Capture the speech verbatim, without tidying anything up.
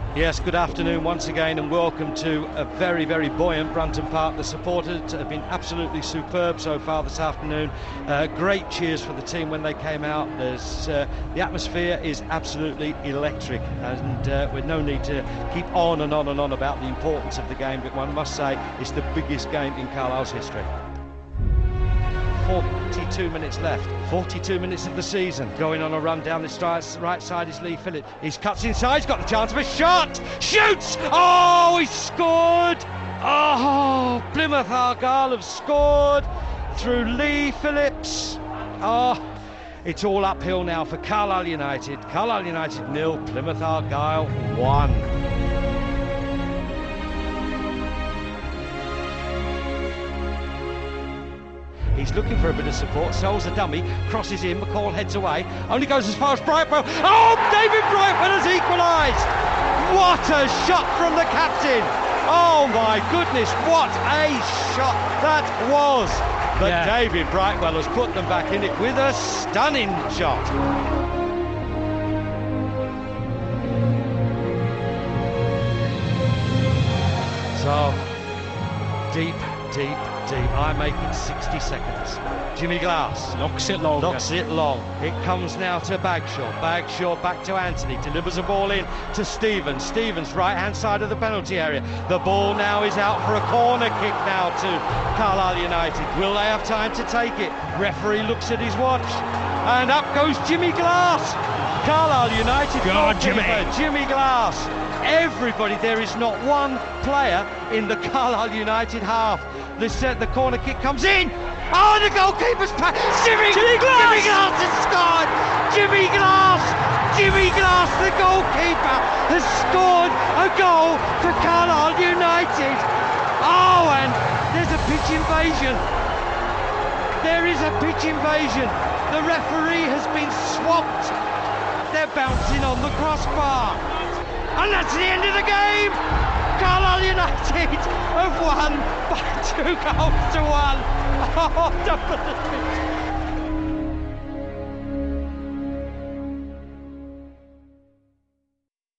Yes, good afternoon once again and welcome to a very, very buoyant Brunton Park. The supporters have been absolutely superb so far this afternoon. Uh, great cheers for the team when they came out. There's, uh, the atmosphere is absolutely electric, and uh, with no need to keep on and on and on about the importance of the game, but one must say it's the biggest game in Carlisle's history. forty-two minutes left, forty-two minutes of the season. Going on a run down this right side is Lee Phillips. He cuts inside, he's got the chance of a shot, shoots, oh, he scored! Oh, Plymouth Argyle have scored through Lee Phillips. Oh, it's all uphill now for Carlisle United. Carlisle United nil, Plymouth Argyle one. He's looking for a bit of support, sells a dummy, crosses in, McCall heads away, only goes as far as Brightwell. Oh, David Brightwell has equalised! What a shot from the captain! Oh my goodness, what a shot that was! But yeah. David Brightwell has put them back in it with a stunning shot. So, deep, deep, deep. I make it sixty seconds. Jimmy Glass knocks it long. Knocks it long. It comes now to Bagshaw. Bagshaw back to Anthony. Delivers a ball in to Stevens. Stevens right hand side of the penalty area. The ball now is out for a corner kick now to Carlisle United. Will they have time to take it? Referee looks at his watch. And up goes Jimmy Glass. Carlisle United. Go on, Jimmy. Jimmy Glass. Everybody, there is not one player in the Carlisle United half. The set, the corner kick comes in. Oh, the goalkeeper's pass. Jimmy, Jimmy Glass. Jimmy Glass has scored. Jimmy Glass. Jimmy Glass, the goalkeeper, has scored a goal for Carlisle United. Oh, and there's a pitch invasion. There is a pitch invasion. The referee has been swapped. They're bouncing on the crossbar. And that's the end of the game! Carlisle United have won by two goals to one. Oh, don't believe it.